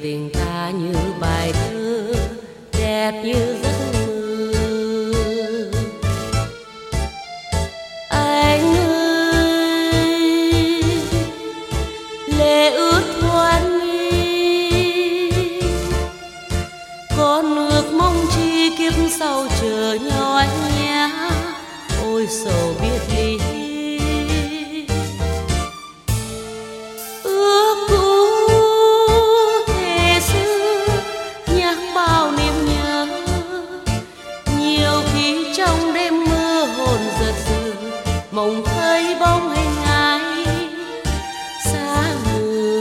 tình ta như bài thơ đẹp như giấc mơ. Anh ơi, lệ ướt thoáng mi, con ước mong chi kiếp sau chờ nhau anh nhé. Ôi sầu biệt ly, ước cũ thề xưa nhắc bao niềm nhớ. Nhiều khi trong đêm mưa hồn giật dừ, mộng thấy bóng hình ai xa mờ.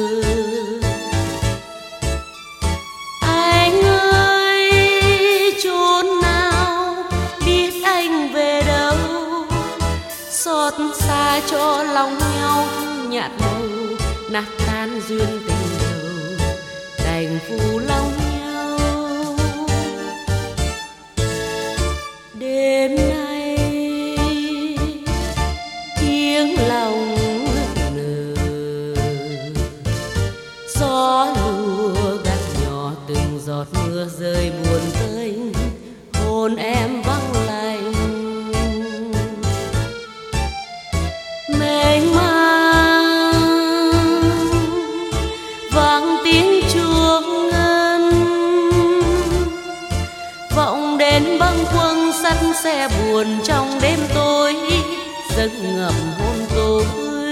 Anh ơi, chốn nào biết anh về đâu, xót xa cho lòng nhau nhạt màu, nát tan duyên tình đầu, đành phụ lòng nhau. Đêm nay tiếng lòng nức nở, gió lùa gạt nhỏ từng giọt mưa rơi buồn tênh, hồn em vắng lạnh. Mênh mang vang tiếng chuông ngân, vọng đến bâng khuâng sắt xe buồn trong đêm tối, giấc ngầm hôn tôi.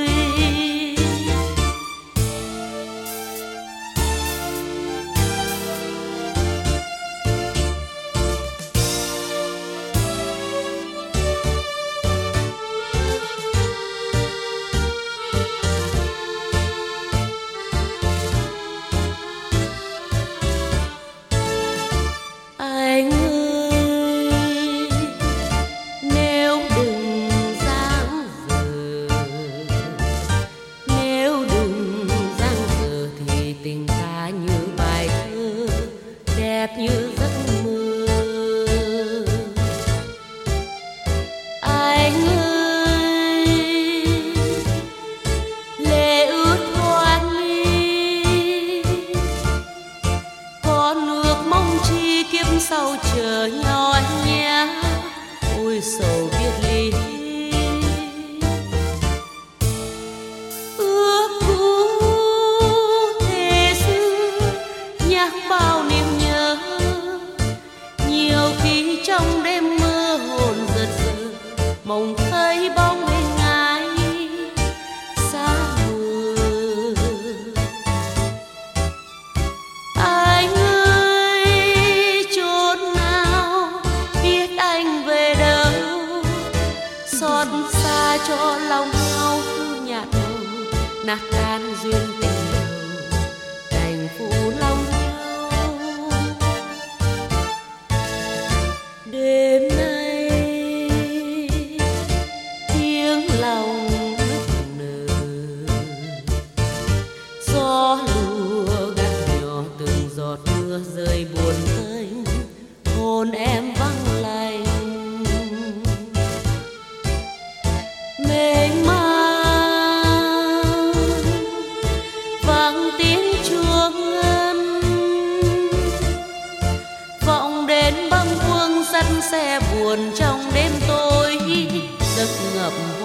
Anh ơi, nếu đừng giang dở, nếu đừng giang dở thì tình ta như bài thơ đẹp như giấc mơ. Anh ơi, lệ ướt thoáng mi, con ước mong chi kiếp sau chờ nhau anh nhé. Ôi sầu biệt ly, ước cũ thề xưa nhắc bao niềm nhớ. Nhiều khi trong đêm mưa hồn giật dừ, mộng thấy bóng hình ai xa mờ. Anh ơi, chốn nào biết anh về đâu, xót xa cho lòng nhau nhạt màu, nát tan duyên tình đầu, đành phụ lòng nhau. Đêm nay tiếng lòng nức nở, gió lùa gạt nhỏ từng giọt mưa rơi buồn tênh, hồn em vắng lạnh. Mênh mang vang tiếng chuông ngân, vọng đến bâng khuâng sắt xe buồn trong đêm tối, giấc ngập